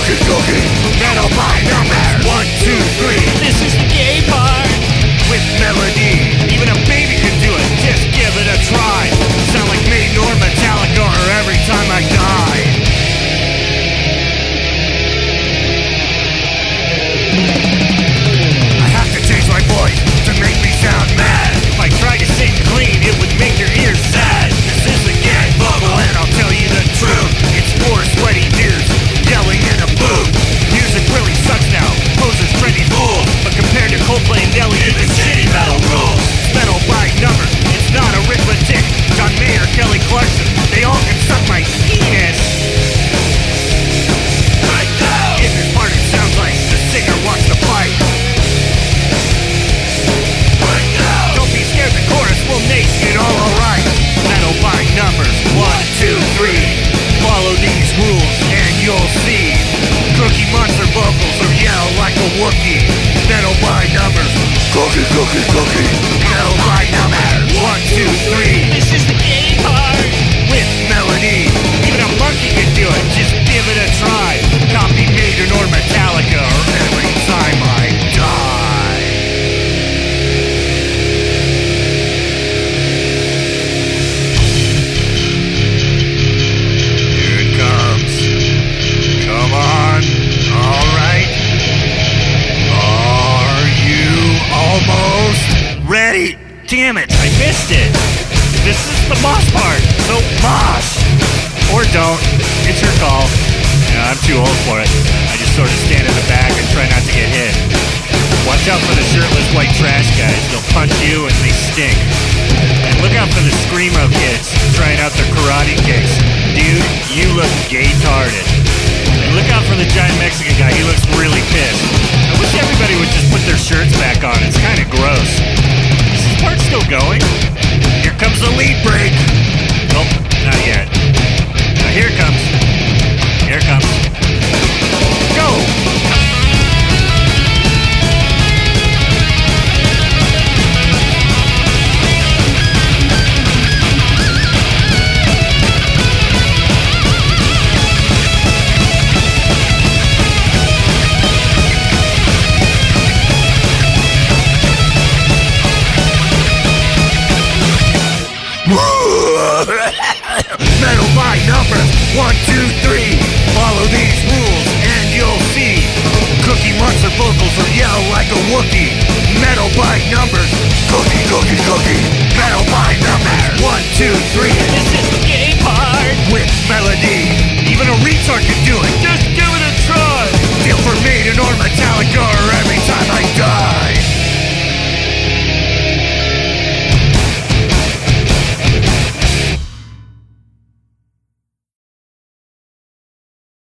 cookie. Metal by numbers. 1, 2, 3. This is the gay part. With melody. Even a baby could do it. Just give it a try. Sound like Maiden or Metallica or Every Time I Die. I have to change my voice to make me sound mad. If I tried to sing clean, it would make your ears sad. This is the gay bubble and I'll tell you the truth. It's 4 sweaty dudes yelling in a booth. Music really sucks now. Posers, trendy fools. But compared to Coldplay and Nelly, even shitty metal rules. Metal by numbers. It's not arithmetic. John Mayer, Kelly Clarkson, they all can suck my penis. Right now. In this part, it sounds like the singer wants to fight. Right now. Don't be scared, the chorus will make it all alright. Metal by numbers. 1, 2, 3. Follow these rules and you'll see. Cookie Monster vocals or yell like a Wookiee. Metal by numbers. Cookie, cookie, cookie. Metal by numbers. 1, 2, 3. This is the gay part. With melody. Even a monkey can do it. Just give it a try. Copy Maiden or Metallica or Every Time I Die. Here it comes. Come on. All right. Are you almost ready? Damn it, I missed it. This is the mosh part. So mosh. Or don't. It's your call. Yeah, I'm too old for it. I just sort of stand in the back and try not to get hit. Watch out for the shirtless white trash guys. They'll punch you and they stink. And look out for the screamo kids trying out their karate kicks. Dude, you look gay-tarded. And look out for the giant Mexican guy. He looks really pissed. I wish everybody would just put their shirts back on. It's kind of gross. Is this part still going? Here comes the lead break. Nope, not yet. Now here it comes. Here it comes. Go! Metal by numbers. 1, 2, 3. Follow these rules and you'll see. Cookie Monster vocals or yell like a Wookiee. Metal by numbers. Cookie, cookie, cookie. Metal by numbers. 1, 2, 3. This is the gay part. With melody. Even a retard can do it.